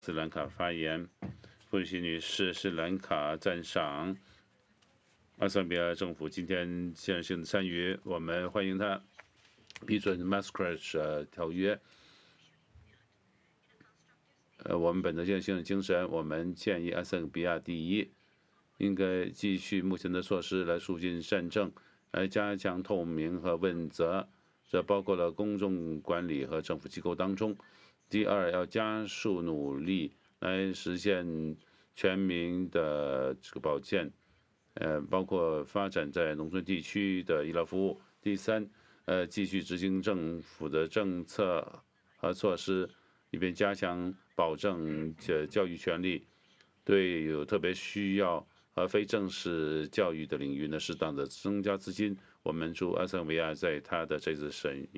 斯兰卡发言。布希女士，斯兰卡赞赏阿塞拜疆政府今天现实性的参与，我们欢迎他批准 Maastricht 条约。我们本着现实性的精神，我们建议阿塞拜疆第一，应该继续目前的措施来促进善政，来加强透明和问责，这包括了公众管理和政府机构当中。第二，要加速努力来实现全民的保健，包括发展在农村地区的医疗服务。第三，继续执行政府的政策和措施，以便加强保证教育权利，对有特别需要和非正式教育的领域呢，适当的增加资金。我们祝阿塞拜疆在他的这次审